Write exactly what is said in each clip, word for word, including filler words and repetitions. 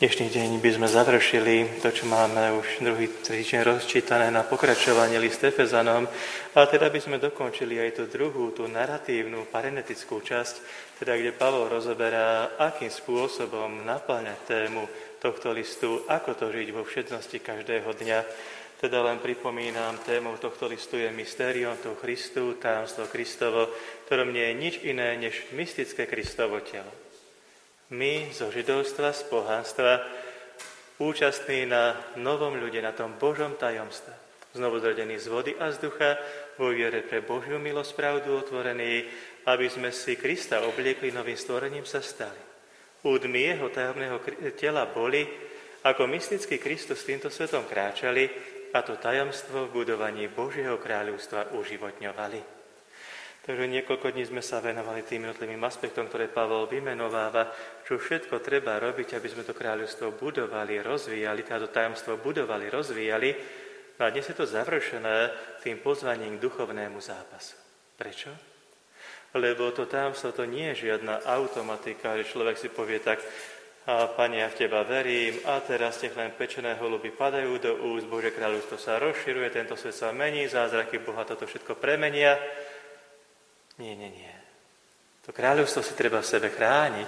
Dnešný deň by sme završili to, čo máme už druhý týždeň rozčítané na pokračovanie list Efezanom, a teda by sme dokončili aj tú druhú, tú naratívnu, parenetickú časť, teda kde Pavol rozoberá, akým spôsobom naplňať tému tohto listu, ako to žiť vo všetnosti každého dňa. Teda len pripomínam, témou tohto listu je mystérium toho Christu, tajomstvo Kristovo, ktorom nie je nič iné než mystické Kristovo telo. My zo židovstva, z pohanstva, účastní na novom ľude, na tom Božom tajomstve, znovuzrodení z vody a z ducha, vo viere pre Božiu milosť pravdu otvorení, aby sme si Krista obliekli, novým stvorením sa stali. Údmy jeho tajomného tela boli, ako mystický Kristus s týmto svetom kráčali, a to tajomstvo v budovaní Božieho kráľovstva uživotňovali. Takže niekoľko dní sme sa venovali tým jednotlivým aspektom, ktoré Pavol vymenováva, čo všetko treba robiť, aby sme to kráľovstvo budovali, rozvíjali, táto tajomstvo budovali, rozvíjali. A dnes je to završené tým pozvaním k duchovnému zápasu. Prečo? Lebo to tajomstvo to nie je žiadna automatika, že človek si povie tak, a Pane, ja v Teba verím, a teraz nech len pečené holuby padajú do úst, Božie kráľovstvo sa rozširuje, tento svet sa mení, zázraky Boha toto všetko premenia. Nie, nie, nie. To kráľovstvo si treba v sebe chrániť.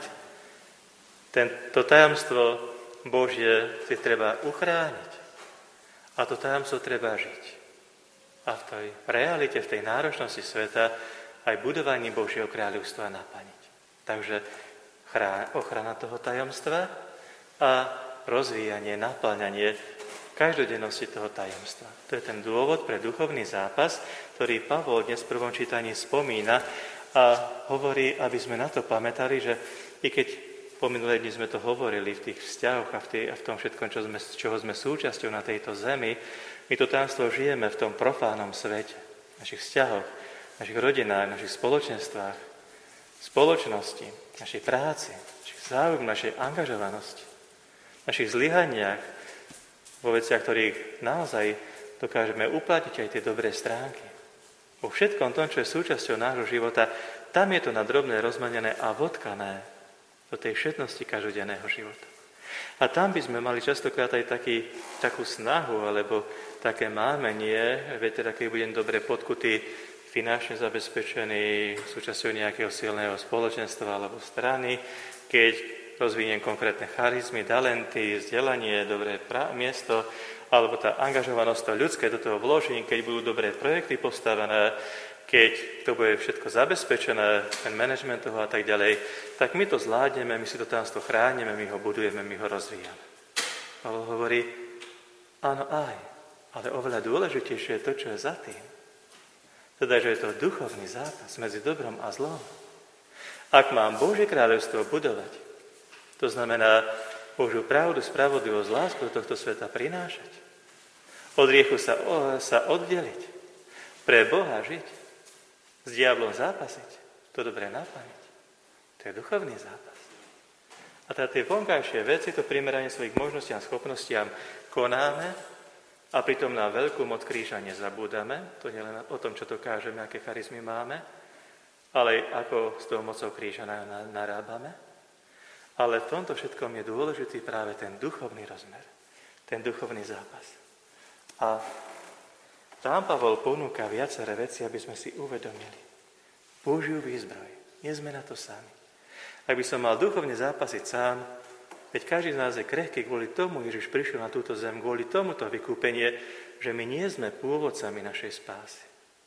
Tento tajomstvo Božie si treba uchrániť. A to tajomstvo treba žiť. A v tej realite, v tej náročnosti sveta aj budovaní Božieho kráľovstva naplniť. Takže ochrana toho tajomstva a rozvíjanie, naplňanie každodennosti toho tajomstva. To je ten dôvod pre duchovný zápas, ktorý Pavol dnes v prvom čítaní spomína a hovorí, aby sme na to pamätali, že i keď po minulé dni sme to hovorili v tých vzťahoch a v, tý, a v tom všetkom, čo sme, čoho sme súčasťou na tejto zemi, my to tajomstvo žijeme v tom profánnom svete, v našich vzťahoch, v našich rodinách, v našich spoločenstvách, spoločnosti, v našej práci, v našich záujmoch, v našej angažovanosti, v našich zlyhaniach, vo veciach, ktorých naozaj dokážeme uplatniť aj tie dobré stránky. Vo všetkom tom, čo je súčasťou nášho života, tam je to na drobné rozmanené a vodkané do tej všetnosti každodenného života. A tam by sme mali častokrát aj taký, takú snahu, alebo také mámenie, veď teda keď budem dobre podkutý, finančne zabezpečený, súčasťou nejakého silného spoločenstva alebo strany, keď rozviniem konkrétne charizmy, talenty, vzdelanie, dobré pra- miesto, alebo tá angažovanosť to ľudské do toho vložím, keď budú dobré projekty postavené, keď to bude všetko zabezpečené, ten manažment toho a tak ďalej, tak my to zvládneme, my si to tajomstvo chránime, my ho budujeme, my ho rozvíjame. Pavol hovorí, áno aj, ale oveľa dôležitejšie je to, čo je za tým. Teda, že je to duchovný zápas medzi dobrom a zlom. Ak mám Božie kráľovstvo budovať, to znamená Božiu pravdu, spravodlivosť, lásku do tohto sveta prinášať. Od riechu sa, o, sa oddeliť. Pre Boha žiť. S diablom zápasiť. To dobre naplniť. To je duchovný zápas. A teda tie vonkajšie veci, to primeranie svojich možnostiam a schopnostiam konáme a pritom na veľkú moc kríža nezabúdame. To nie len o tom, čo dokážeme, aké charizmy máme, ale ako s tou mocou kríža narábame. Ale v tomto všetkom je dôležitý práve ten duchovný rozmer, ten duchovný zápas. A tam Pavol ponúka viaceré veci, aby sme si uvedomili. Božiu výzbroj, nie sme na to sami. Ak by som mal duchovne zápasiť sám, veď každý z nás je krehký, kvôli tomu Ježiš prišiel na túto zem, kvôli tomuto vykúpenie, že my nie sme pôvodcami našej spásy.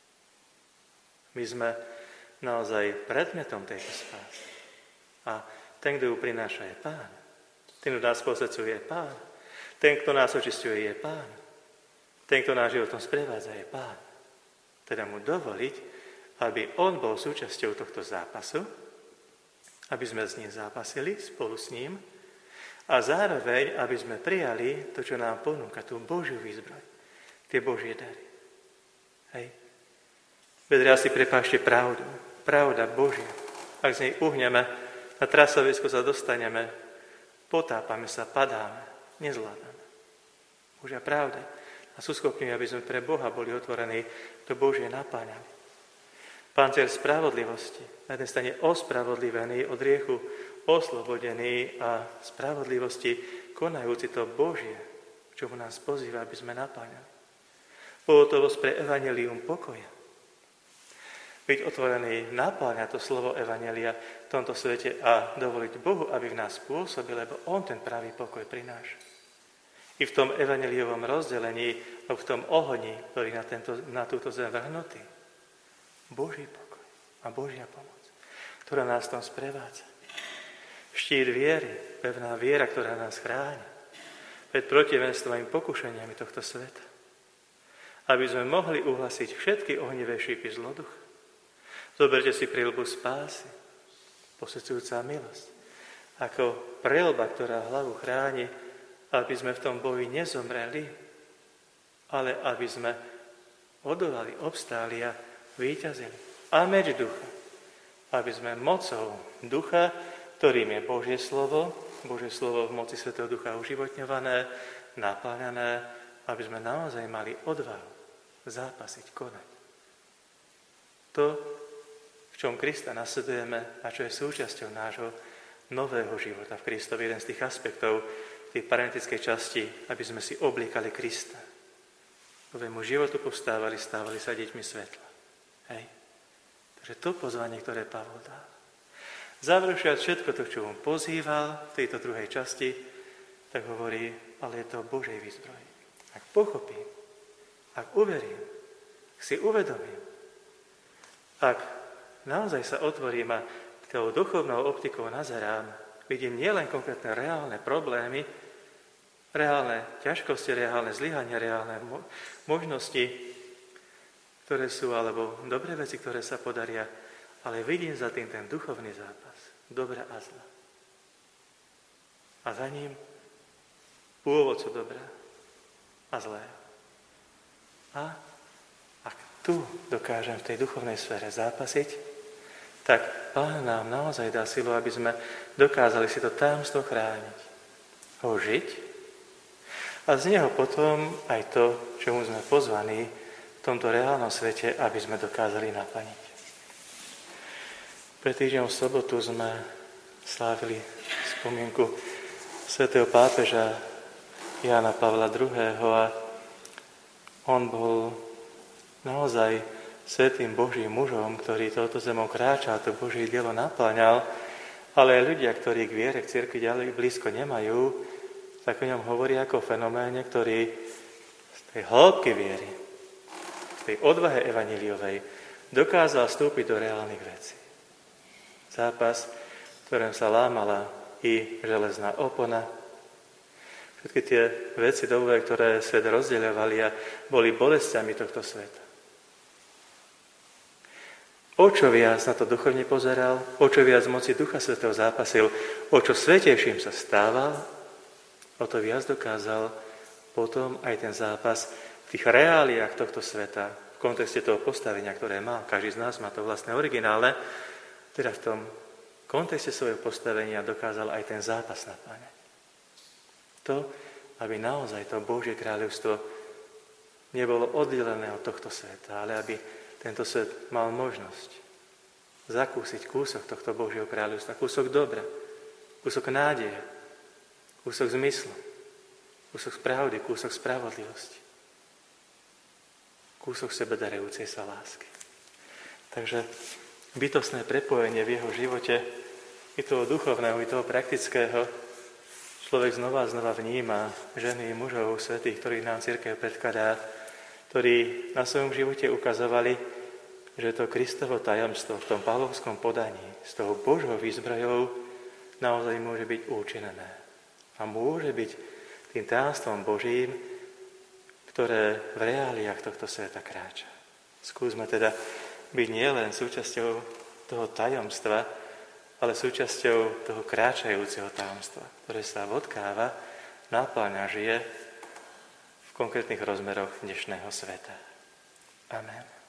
My sme naozaj predmetom tejto spásy. A ten, kto ju prináša, je Pán. Ten, kto nás posvedzuje, je Pán. Ten, kto nás očisťuje, je Pán. Ten, kto nás životom sprevádza, je Pán. Teda mu dovoliť, aby on bol súčasťou tohto zápasu, aby sme s ním zápasili spolu s ním a zároveň, aby sme prijali to, čo nám ponúka, tú Božiu výzbroj, tie Božie dary. Hej. Vedľa si prepášte pravdu. Pravda Božia. Ak z nej uhneme, na trasovisko sa dostaneme, potápame sa, padáme, nezvládame. Božia pravda nás uschopňuje, aby sme pre Boha boli otvorení, to Božie napáňali. Pancier spravodlivosti, na jednej strane ospravodlivený od riechu, oslobodený a spravodlivosti konajúci to Božie, k čomu nás pozýva, aby sme napáňali. Pohotovosť pre evanjelium pokoja. Byť otvorený napáňa to slovo evanjelia v tomto svete a dovoliť Bohu, aby v nás pôsobil, lebo On ten pravý pokoj prináša. I v tom evanjeliovom rozdelení, v tom ohni, ktorý na, tento, na túto zem vrhnutý. Boží pokoj a Božia pomoc, ktorá nás tam sprevádza. Štít viery, pevná viera, ktorá nás chráni pred protivenstvom pokušeniami tohto sveta. Aby sme mohli uhlasiť všetky ohnivé šípy zloducha. Zoberte si príľbu spásy, posvedzujúca milosť, ako preľba, ktorá hlavu chráni, aby sme v tom boji nezomreli, ale aby sme odolali, obstáli a víťazili. A meč ducha, aby sme mocou ducha, ktorým je Božie slovo, Božie slovo v moci Svätého Ducha uživotňované, napáľané, aby sme naozaj mali odvahu zápasiť, konať. To, v čom Krista nasledujeme a čo je súčasťou nášho nového života v Kristovi, jeden z tých aspektov v tej parenetickej časti, aby sme si obliekali Krista. Novému životu povstávali, stávali sa deťmi svetla. Hej. Takže to pozvanie, ktoré Pavol dá. Završiať všetko to, čo on pozýval v tejto druhej časti, tak hovorí, ale je to Božej výzbroj. Ak pochopím, ak uverím, ak si uvedomím, ak naozaj sa otvorím a tou duchovnou optikou nazerám, vidím nielen konkrétne reálne problémy, reálne ťažkosti, reálne zlyhania, reálne mo- možnosti, ktoré sú, alebo dobré veci, ktoré sa podaria, ale vidím za tým ten duchovný zápas, dobra a zla. A za ním pôvodcu dobra a zlého. A ak tu dokážem v tej duchovnej sfére zápasiť, tak Pán nám naozaj dá silu, aby sme dokázali si to tajomstvo chrániť, ho žiť a z neho potom aj to, čomu sme pozvaní v tomto reálnom svete, aby sme dokázali naplniť. Pred týždňom v sobotu sme slávili spomienku svätého pápeža Jána Pavla druhého. a on bol naozaj svätým Božím mužom, ktorý touto zemou kráčal, to Božie dielo napĺňal, ale aj ľudia, ktorí k viere, k cirkvi ďalej blízko nemajú, tak o ňom hovorí ako o fenoméne, ktorý z tej hĺbky viery, z tej odvahe evanjeliovej dokázal vstúpiť do reálnych vecí. Zápas, v ktorom sa lámala i železná opona. Všetky tie veci dobové, ktoré svet rozdeľovali a boli bolestiami tohto sveta. O čo viac na to duchovne pozeral, o čo viac moci Ducha Svätého zápasil, o čo svätejším sa stával, o to viac dokázal potom aj ten zápas v tých reáliách tohto sveta, v kontexte toho postavenia, ktoré má. Každý z nás má to vlastné originálne, teda v tom kontexte svojho postavenia dokázal aj ten zápas napáňať. To, aby naozaj to Božie kráľovstvo nebolo oddelené od tohto sveta, ale aby tento svet mal možnosť zakúsiť kúsok tohto Božieho kráľovstva, kúsok dobra, kúsok nádeje, kúsok zmyslu, kúsok pravdy, kúsok spravodlivosti, kúsok sebedarujúcej sa lásky. Takže bytostné prepojenie v jeho živote, i toho duchovného, i toho praktického, človek znova a znova vníma ženy, mužov, svätých, ktorých nám cirkev predkladá, ktorí na svojom živote ukazovali, že to Kristovo tajomstvo v tom pavlovskom podaní z toho Božou výzbrojou naozaj môže byť účinné. A môže byť tým tajomstvom Božím, ktoré v reáliách tohto sveta kráča. Skúsme teda byť nielen súčasťou toho tajomstva, ale súčasťou toho kráčajúceho tajomstva, ktoré sa vodkáva, napĺňa, žije v konkrétnych rozmeroch dnešného sveta. Amen.